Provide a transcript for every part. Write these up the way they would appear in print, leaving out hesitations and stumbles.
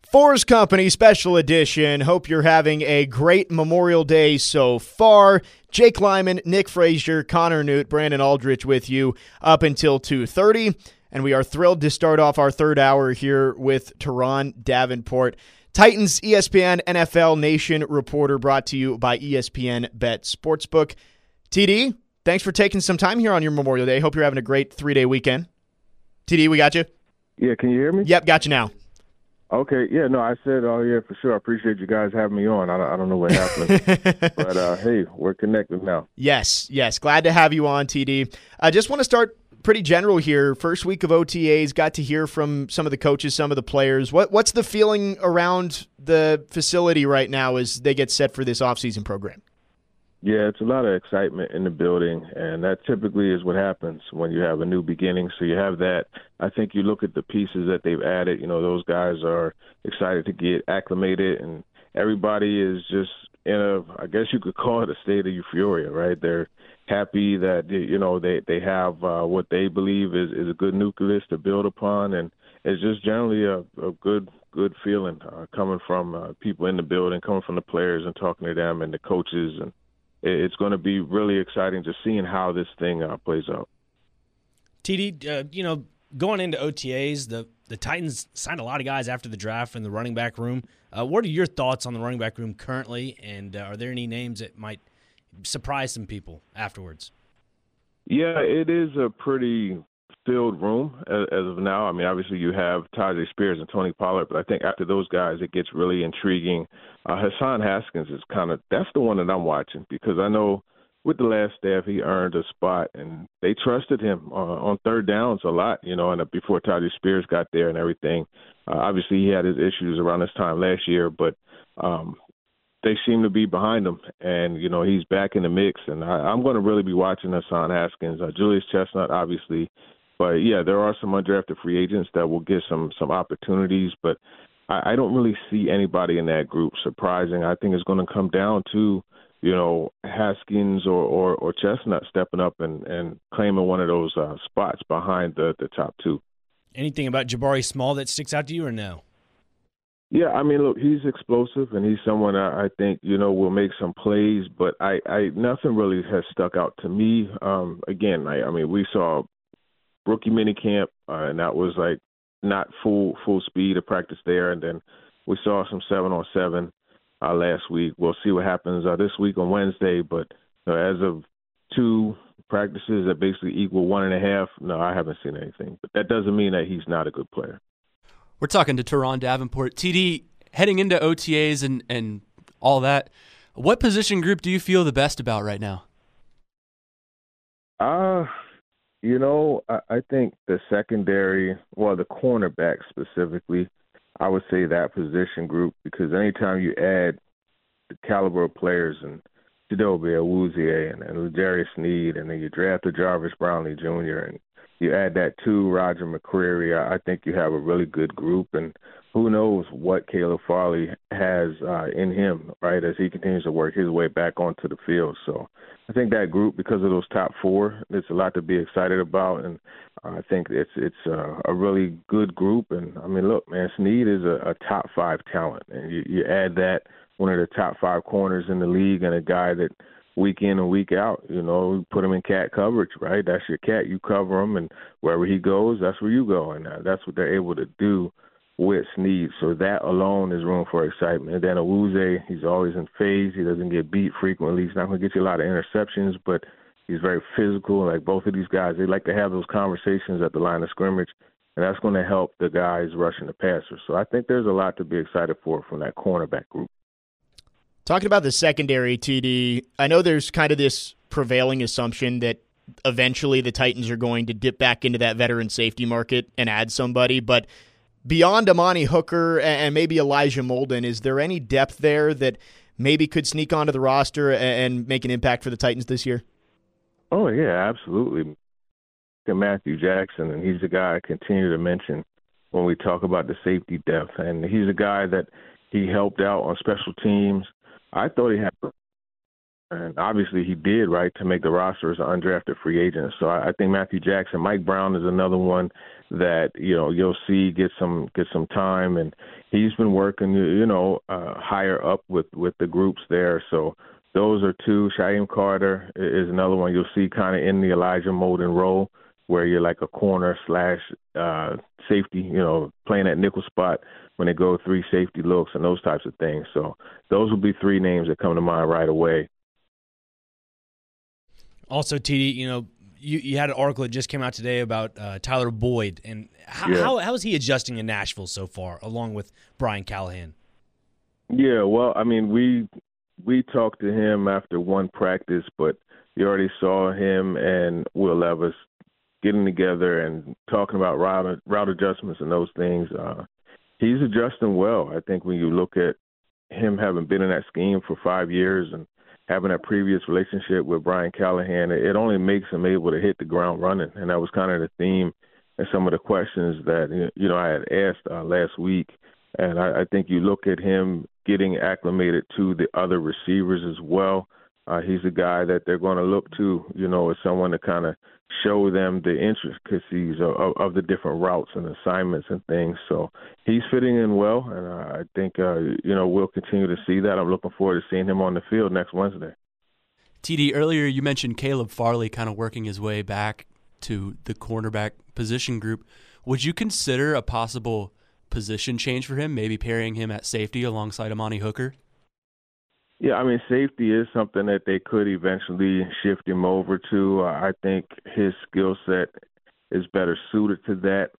Forrest Company Special Edition. Hope you're having a great Memorial Day so far. Jake Lyman, Nick Frazier, Connor Newt, Brandon Aldrich with you up until 2:30. And we are thrilled to start off our third hour here with Teron Davenport, Titans ESPN NFL Nation reporter, brought to you by ESPN Bet Sportsbook. TD, thanks for taking some time here on your Memorial Day. Hope you're having a great 3-day weekend. TD, we got you? Yeah, can you hear me? Yep, got you now. Okay, yeah, no, I said, oh, yeah, for sure. I appreciate you guys having me on. I don't know what happened. But, hey, we're connected now. Yes. Glad to have you on, TD. I just want to start pretty general here. First week of OTAs, got to hear from some of the coaches, some of the players. What's the feeling around the facility right now as they get set for this offseason program? Yeah, it's a lot of excitement in the building, and that typically is what happens when you have a new beginning. So you have that. I think you look at the pieces that they've added. You know, those guys are excited to get acclimated, and everybody is just in a, I guess you could call it a state of euphoria, right? They're happy that, they have what they believe is a good nucleus to build upon, and it's just generally a good feeling coming from people in the building, coming from the players and talking to them and the coaches, and it's going to be really exciting just seeing how this thing plays out. TD, going into OTAs, the Titans signed a lot of guys after the draft in the running back room. What are your thoughts on the running back room currently, and are there any names that might surprise some people afterwards? Yeah, it is a pretty filled room as of now. I mean, obviously you have Tyjae Spears and Tony Pollard, but I think after those guys it gets really intriguing. Hassan Haskins is that's the one that I'm watching, because I know with the last staff he earned a spot and they trusted him on third downs a lot, and before Tyjae Spears got there and everything. Obviously he had his issues around this time last year, but they seem to be behind him, and he's back in the mix, and I'm going to really be watching Hassan Haskins. Julius Chestnut, obviously. But, yeah, there are some undrafted free agents that will get some opportunities, but I don't really see anybody in that group surprising. I think it's going to come down to, Haskins or Chestnut stepping up and claiming one of those spots behind the top two. Anything about Jabari Small that sticks out to you or no? Yeah, I mean, look, he's explosive, and he's someone I think, will make some plays, but I nothing really has stuck out to me. Again, I mean, we saw rookie minicamp, and that was like not full speed of practice there. And then we saw some 7-on-7 last week. We'll see what happens this week on Wednesday. But as of 2 practices that basically equal 1.5, no, I haven't seen anything. But that doesn't mean that he's not a good player. We're talking to Teron Davenport. TD, heading into OTAs and all that, what position group do you feel the best about right now? I think the secondary, the cornerback specifically, I would say that position group, because anytime you add the caliber of players and Chidobe Awuzie and L'Jarius Sneed, and then you draft the Jarvis Brownlee Jr., and you add that to Roger McCreary, I think you have a really good group. And who knows what Caleb Farley has in him, right, as he continues to work his way back onto the field. So I think that group, because of those top 4, it's a lot to be excited about. And I think it's a really good group. And, I mean, look, man, Sneed is a top 5 talent. And you add that, one of the top 5 corners in the league, and a guy that week in and week out, put him in cat coverage, right? That's your cat. You cover him, and wherever he goes, that's where you go. And that's what they're able to do with Sneed. So that alone is room for excitement. And then Awuzie, he's always in phase. He doesn't get beat frequently. He's not going to get you a lot of interceptions, but he's very physical. Like both of these guys, they like to have those conversations at the line of scrimmage, and that's going to help the guys rushing the passer. So I think there's a lot to be excited for from that cornerback group. Talking about the secondary, TD, I know there's kind of this prevailing assumption that eventually the Titans are going to dip back into that veteran safety market and add somebody, but beyond Amani Hooker and maybe Elijah Molden, is there any depth there that maybe could sneak onto the roster and make an impact for the Titans this year? Oh, yeah, absolutely. Matthew Jackson, and he's the guy I continue to mention when we talk about the safety depth. And he's a guy that he helped out on special teams. I thought he had and obviously he did, right, to make the roster as an undrafted free agent. So I think Matthew Jackson, Mike Brown is another one that, you'll see get some time, and he's been working, higher up with the groups there. So those are two. Shaim Carter is another one you'll see kind of in the Elijah Molden role, where you're like a corner slash safety, playing at nickel spot when they go 3 safety looks and those types of things. So those will be 3 names that come to mind right away. Also, TD, you had an article that just came out today about Tyler Boyd, and how is he adjusting in Nashville so far, along with Brian Callahan? Yeah, well, I mean, we talked to him after one practice, but you already saw him and Will Levis getting together and talking about route adjustments and those things. He's adjusting well. I think when you look at him having been in that scheme for 5 years and having that previous relationship with Brian Callahan, it only makes him able to hit the ground running. And that was kind of the theme and some of the questions that, I had asked last week. And I think you look at him getting acclimated to the other receivers as well. He's a guy that they're going to look to, as someone to kind of show them the intricacies of the different routes and assignments and things. So he's fitting in well, and I think, we'll continue to see that. I'm looking forward to seeing him on the field next Wednesday. TD, earlier you mentioned Caleb Farley kind of working his way back to the cornerback position group. Would you consider a possible position change for him, maybe pairing him at safety alongside Amani Hooker? Yeah, I mean, safety is something that they could eventually shift him over to. I think his skill set is better suited to that.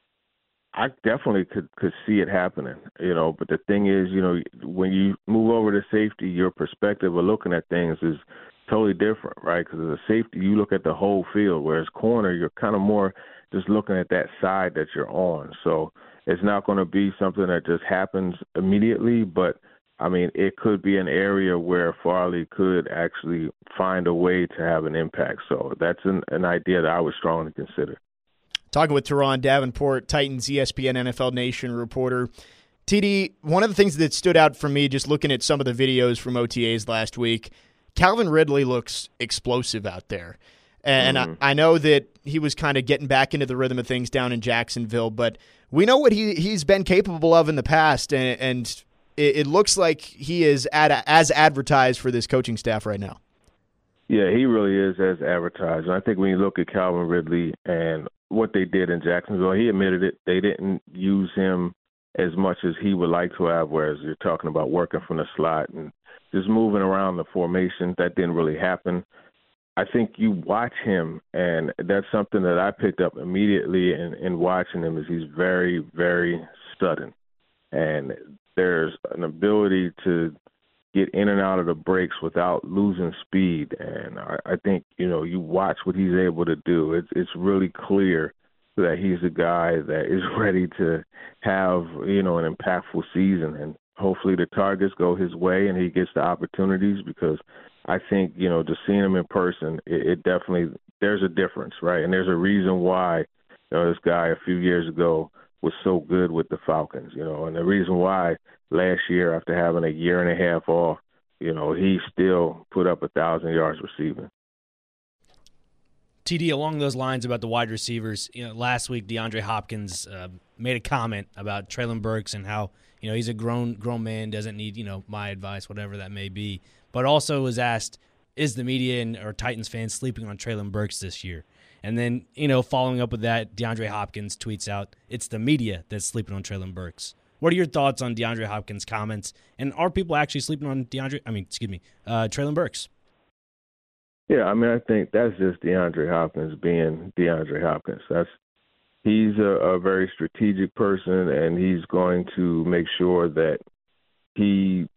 I definitely could see it happening, but the thing is, when you move over to safety, your perspective of looking at things is totally different, right? Because as a safety, you look at the whole field, whereas corner, you're kind of more just looking at that side that you're on. So it's not going to be something that just happens immediately, but I mean, it could be an area where Farley could actually find a way to have an impact. So that's an idea that I would strongly consider. Talking with Teron Davenport, Titans ESPN NFL Nation reporter. TD, one of the things that stood out for me just looking at some of the videos from OTAs last week, Calvin Ridley looks explosive out there. And I know that he was kind of getting back into the rhythm of things down in Jacksonville, but we know what he's been capable of in the past, and it looks like he is as advertised for this coaching staff right now. Yeah, he really is as advertised. And I think when you look at Calvin Ridley and what they did in Jacksonville, he admitted it. They didn't use him as much as he would like to have, whereas you're talking about working from the slot and just moving around the formation. That didn't really happen. I think you watch him, and that's something that I picked up immediately in watching him, is he's very, very sudden. And there's an ability to get in and out of the breaks without losing speed. And I think, you watch what he's able to do. It's really clear that he's a guy that is ready to have, an impactful season. And hopefully the targets go his way and he gets the opportunities, because I think, just seeing him in person, it definitely, there's a difference, right? And there's a reason why, this guy a few years ago was so good with the Falcons, and the reason why last year, after having a year and a half off, he still put up 1,000 yards receiving. TD, along those lines about the wide receivers, last week DeAndre Hopkins made a comment about Treylon Burks and how, he's a grown man, doesn't need, my advice, whatever that may be. But also was asked, is the media or Titans fans sleeping on Treylon Burks this year? And then, following up with that, DeAndre Hopkins tweets out, it's the media that's sleeping on Treylon Burks. What are your thoughts on DeAndre Hopkins' comments? And are people actually sleeping on Treylon Burks? Yeah, I think that's just DeAndre Hopkins being DeAndre Hopkins. He's a very strategic person, and he's going to make sure that he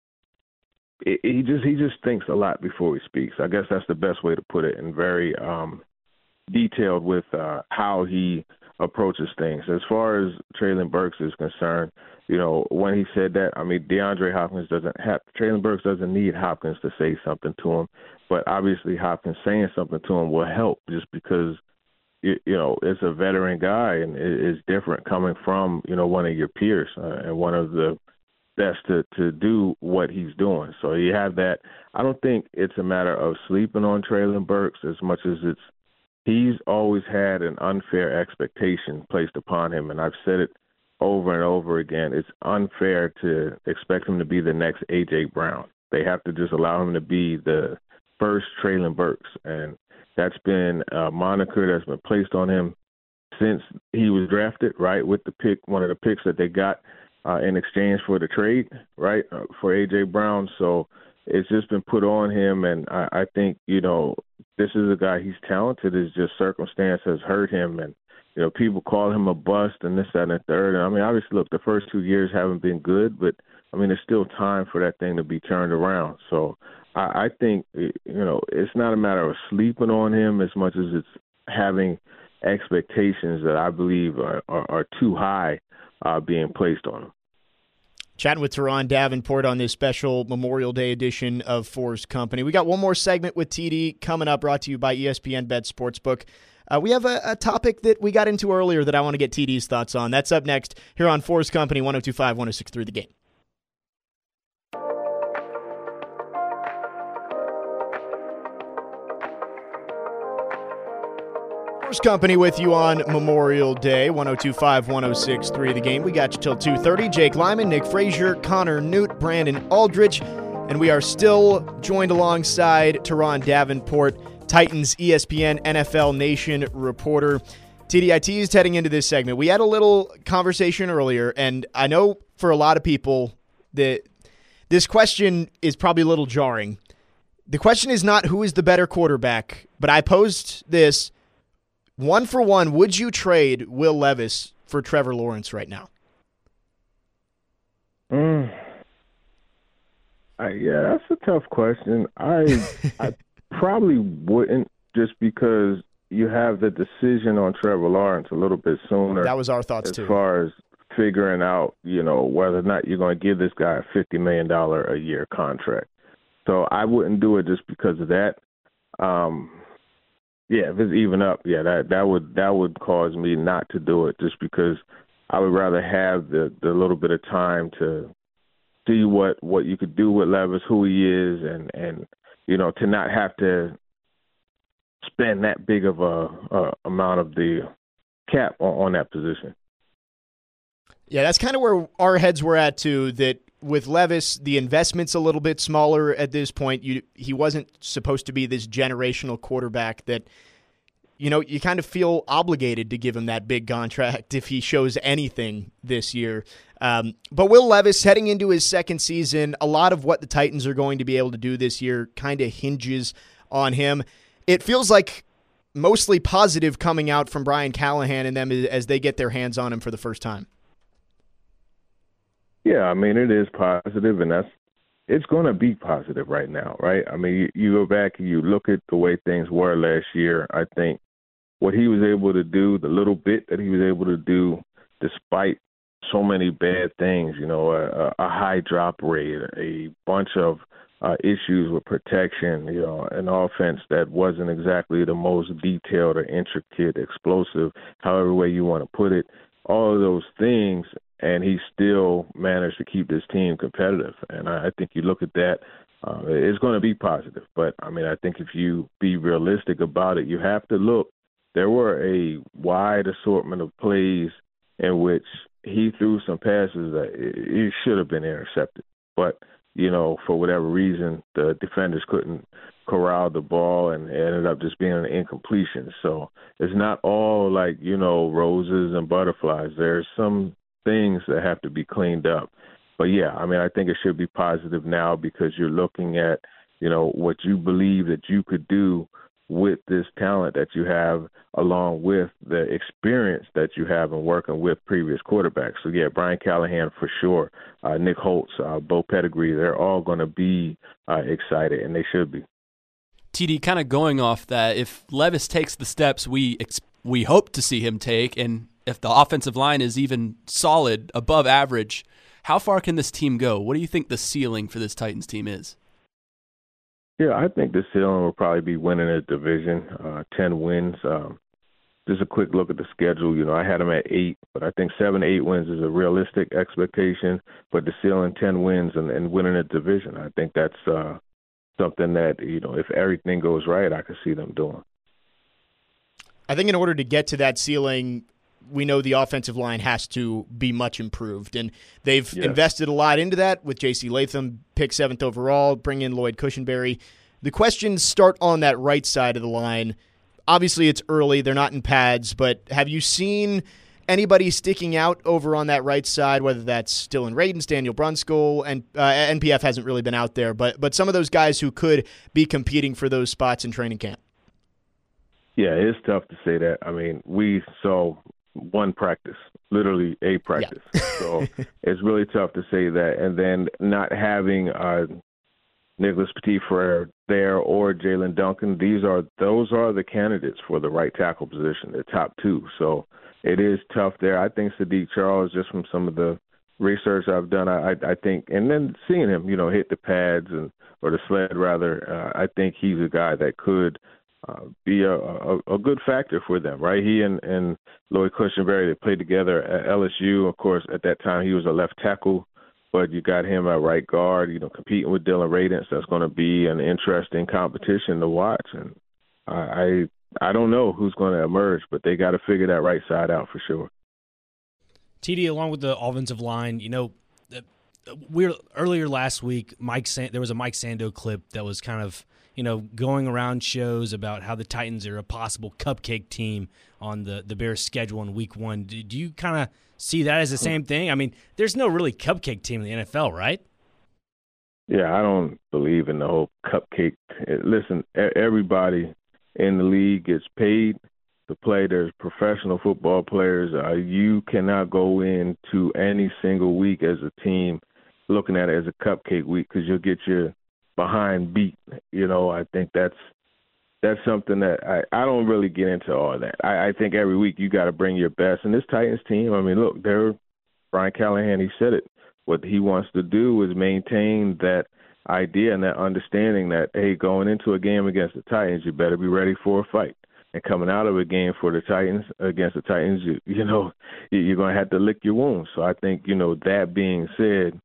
just thinks a lot before he speaks. I guess that's the best way to put it, and very detailed with how he approaches things. As far as Treylon Burks is concerned, when he said that, DeAndre Hopkins Treylon Burks doesn't need Hopkins to say something to him, but obviously Hopkins saying something to him will help, just because, it's a veteran guy and it's different coming from, one of your peers and one of the best to do what he's doing. So you have that. I don't think it's a matter of sleeping on Treylon Burks as much as he's always had an unfair expectation placed upon him, and I've said it over and over again. It's unfair to expect him to be the next A.J. Brown. They have to just allow him to be the first Treylon Burks, and that's been a moniker that's been placed on him since he was drafted, right, with the pick, one of the picks that they got in exchange for the trade, right, for A.J. Brown. So it's just been put on him, and I think, this is a guy, he's talented. It's just circumstance has hurt him, and, people call him a bust and this, that, and the third. And, I mean, obviously, look, the first 2 years haven't been good, but, I mean, there's still time for that thing to be turned around. So I think, it's not a matter of sleeping on him as much as it's having expectations that I believe are too high being placed on him. Chatting with Teron Davenport on this special Memorial Day edition of Forrest Company. We got one more segment with TD coming up, brought to you by ESPN Bet Sportsbook. We have a topic that we got into earlier that I want to get TD's thoughts on. That's up next here on Forrest Company, 102.5, 106.3 The Game. Forrest Company with you on Memorial Day, 102.5, 106.3 The Game. We got you till 2:30. Jake Lyman, Nick Frazier, Connor Newt, Brandon Aldrich, and we are still joined alongside Teron Davenport, Titans ESPN NFL Nation reporter. TD, I teased heading into this segment. We had a little conversation earlier, and I know for a lot of people that this question is probably a little jarring. The question is not who is the better quarterback, but I posed this. 1-for-1, would you trade Will Levis for Trevor Lawrence right now? Yeah, that's a tough question. I probably wouldn't, just because you have the decision on Trevor Lawrence a little bit sooner. That was our thoughts too. As far as figuring out, whether or not you're going to give this guy a $50 million a year contract. So I wouldn't do it just because of that. Yeah, if it's even up, that would cause me not to do it, just because I would rather have the little bit of time to see what you could do with Levis, who he is, and to not have to spend that big of a amount of the cap on that position. Yeah, that's kind of where our heads were at too. That with Levis, the investment's a little bit smaller at this point. He wasn't supposed to be this generational quarterback that, you kind of feel obligated to give him that big contract if he shows anything this year. But Will Levis, heading into his second season, a lot of what the Titans are going to be able to do this year kind of hinges on him. It feels like mostly positive coming out from Brian Callahan and them as they get their hands on him for the first time. Yeah, I mean, it is positive, and it's going to be positive right now, right? I mean, you go back and you look at the way things were last year. I think what he was able to do, the little bit that he was able to do, despite so many bad things, a high drop rate, a bunch of issues with protection, an offense that wasn't exactly the most detailed or intricate, explosive, however way you want to put it, all of those things, and he still managed to keep this team competitive. And I think you look at that, it's going to be positive. But, I mean, I think if you be realistic about it, you have to look. There were a wide assortment of plays in which he threw some passes that it should have been intercepted. But, for whatever reason, the defenders couldn't corral the ball, and it ended up just being an incompletion. So it's not all like, roses and butterflies. There's some things that have to be cleaned up. But, yeah, I mean, I think it should be positive now, because you're looking at, what you believe that you could do with this talent that you have, along with the experience that you have in working with previous quarterbacks. So, yeah, Brian Callahan for sure, Nick Holtz, Bo Pettigrew, they're all going to be excited, and they should be. TD, kind of going off that, if Levis takes the steps we hope to see him take, and if the offensive line is even solid, above average, how far can this team go? What do you think the ceiling for this Titans team is? Yeah, I think the ceiling will probably be winning a division, 10 wins. just a quick look at the schedule. I had them at 8, but I think 7 to 8 wins is a realistic expectation. But the ceiling 10 wins and winning a division, I think that's something that, if everything goes right, I could see them doing. I think in order to get to that ceiling, we know the offensive line has to be much improved, and they've invested a lot into that with J.C. Latham, pick 7th overall, bring in Lloyd Cushenberry. The questions start on that right side of the line. Obviously, it's early. They're not in pads, but have you seen anybody sticking out over on that right side, whether that's Dylan Radins, Daniel Brunskill, and NPF hasn't really been out there, but some of those guys who could be competing for those spots in training camp? Yeah, it's tough to say that. I mean, we saw one practice, literally a practice. Yeah. So it's really tough to say that. And then not having Nicholas Petit-Frere there or Jalen Duncan, those are the candidates for the right tackle position, the top 2. So it is tough there. I think Sadiq Charles, just from some of the research I've done, I think, and then seeing him, hit the pads or the sled rather, I think he's a guy that could be a good factor for them, right? He and Lloyd Cushenberry, they played together at LSU. Of course, at that time he was a left tackle, but you got him at right guard, competing with Dylan Radins. That's going to be an interesting competition to watch. And I don't know who's going to emerge, but they got to figure that right side out for sure. TD, along with the offensive line, earlier last week, there was a Mike Sando clip that was kind of going around shows about how the Titans are a possible cupcake team on the Bears' schedule in Week 1. Do you kind of see that as the same thing? I mean, there's no really cupcake team in the NFL, right? Yeah, I don't believe in the whole cupcake. Listen, everybody in the league gets paid to play. There's professional football players. You cannot go into any single week as a team looking at it as a cupcake week because you'll get your behind beat. I think that's something that I don't really get into all that. I think every week you got to bring your best. And this Titans team, I mean, look, Brian Callahan, he said it. What he wants to do is maintain that idea and that understanding that, hey, going into a game against the Titans, you better be ready for a fight. And coming out of a game for the Titans, against the Titans, you're going to have to lick your wounds. So I think, that being said,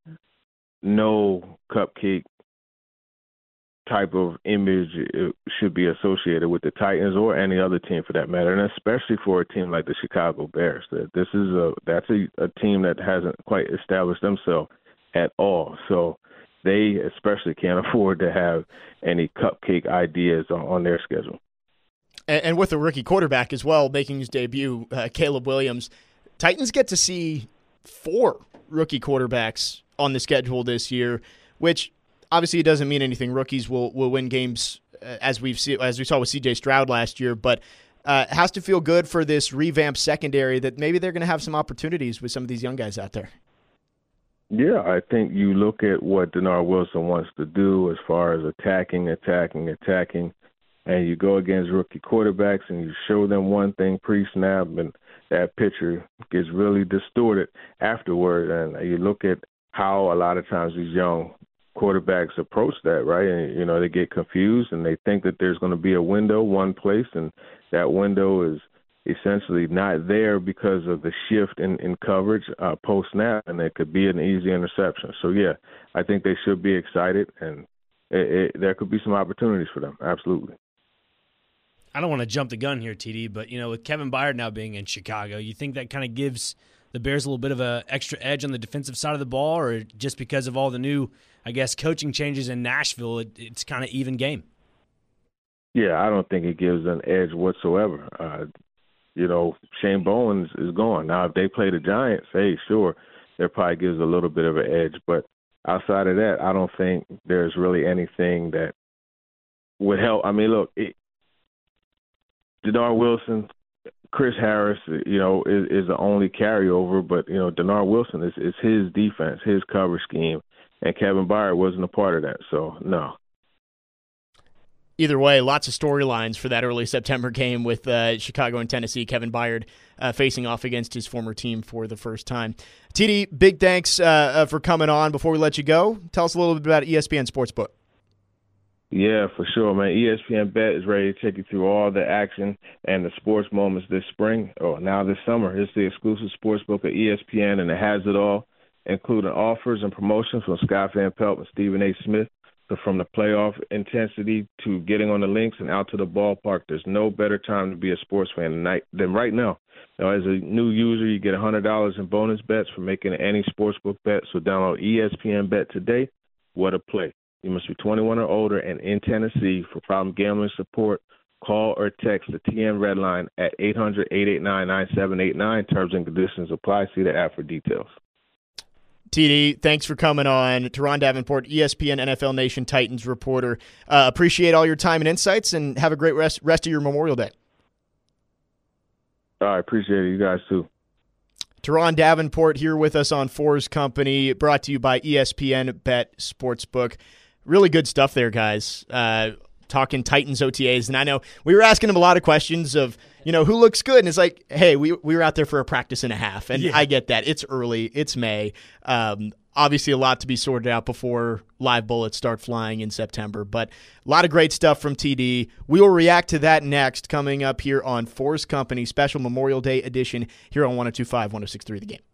no cupcake type of image should be associated with the Titans or any other team for that matter, and especially for a team like the Chicago Bears. That's a team that hasn't quite established themselves at all. So they especially can't afford to have any cupcake ideas on their schedule. And with a rookie quarterback as well making his debut, Caleb Williams, Titans get to see 4 rookie quarterbacks on the schedule this year, which obviously it doesn't mean anything. Rookies will win games as we saw with C.J. Stroud last year, but has to feel good for this revamped secondary that maybe they're going to have some opportunities with some of these young guys out there. Yeah, I think you look at what Denard Wilson wants to do as far as attacking, and you go against rookie quarterbacks and you show them one thing pre-snap, and that picture gets really distorted afterward. And you look at how a lot of times these young quarterbacks approach that, right? And, they get confused and they think that there's going to be a window one place, and that window is essentially not there because of the shift in coverage post-snap, and it could be an easy interception. So, yeah, I think they should be excited, and there could be some opportunities for them, absolutely. I don't want to jump the gun here, TD, but, with Kevin Byard now being in Chicago, you think that kind of gives the Bears a little bit of an extra edge on the defensive side of the ball, or just because of all the new, coaching changes in Nashville, it's kind of even game? Yeah, I don't think it gives an edge whatsoever. Shane Bowen is gone. Now, if they play the Giants, hey, sure, that probably gives a little bit of an edge. But outside of that, I don't think there's really anything that would help. I mean, look, Denard Wilson, Chris Harris, is the only carryover, but, Denard Wilson is his defense, his cover scheme, and Kevin Byard wasn't a part of that, so no. Either way, lots of storylines for that early September game with Chicago and Tennessee. Kevin Byard facing off against his former team for the first time. TD, big thanks for coming on. Before we let you go, tell us a little bit about ESPN Sportsbook. Yeah, for sure, man. ESPN Bet is ready to take you through all the action and the sports moments this spring, or now this summer. It's the exclusive sports book at ESPN, and it has it all, including offers and promotions from Scott Van Pelt and Stephen A. Smith. So from the playoff intensity to getting on the links and out to the ballpark, there's no better time to be a sports fan than right now. As a new user, you get $100 in bonus bets for making any sportsbook bet. So download ESPN Bet today. What a play. You must be 21 or older and in Tennessee. For problem gambling support, call or text the TN Red Line at 800-889-9789. Terms and conditions apply. See the app for details. TD, thanks for coming on. Teron Davenport, ESPN NFL Nation Titans reporter. Appreciate all your time and insights, and have a great rest of your Memorial Day. I appreciate it. You guys, too. Teron Davenport here with us on Fours Company, brought to you by ESPN Bet Sportsbook. Really good stuff there, guys. Talking Titans OTAs, and I know we were asking him a lot of questions of, who looks good, and it's like, hey, we were out there for a practice and a half, and yeah. I get that. It's early. It's May. Obviously a lot to be sorted out before live bullets start flying in September, but a lot of great stuff from TD. We will react to that next, coming up here on Fours Company special Memorial Day edition here on 102.5, 106.3 The Game.